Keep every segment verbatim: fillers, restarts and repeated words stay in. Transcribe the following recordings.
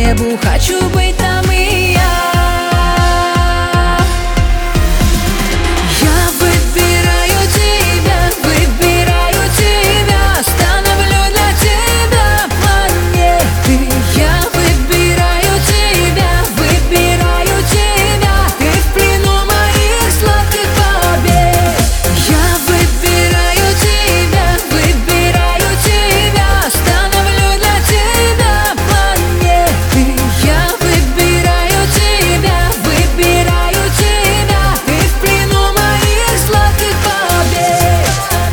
небу, хочу быть там и я. Я выбираю тебя, выбираю тебя, становлю для тебя планеты. Я выбираю тебя, выбираю тебя, ты в плену моих сладких побед. Я выбираю тебя, выбираю тебя, становлю для тебя планеты. Я выбираю тебя, выбираю тебя, ты в плену моих сладких побед.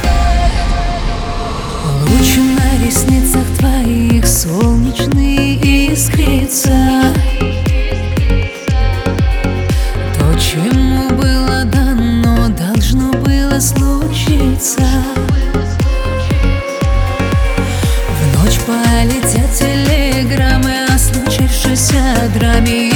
Луч на ресницах твоих солнечный искрится. То, чему было дано, должно было случиться. В ночь полетят телеграммы о случившейся драме.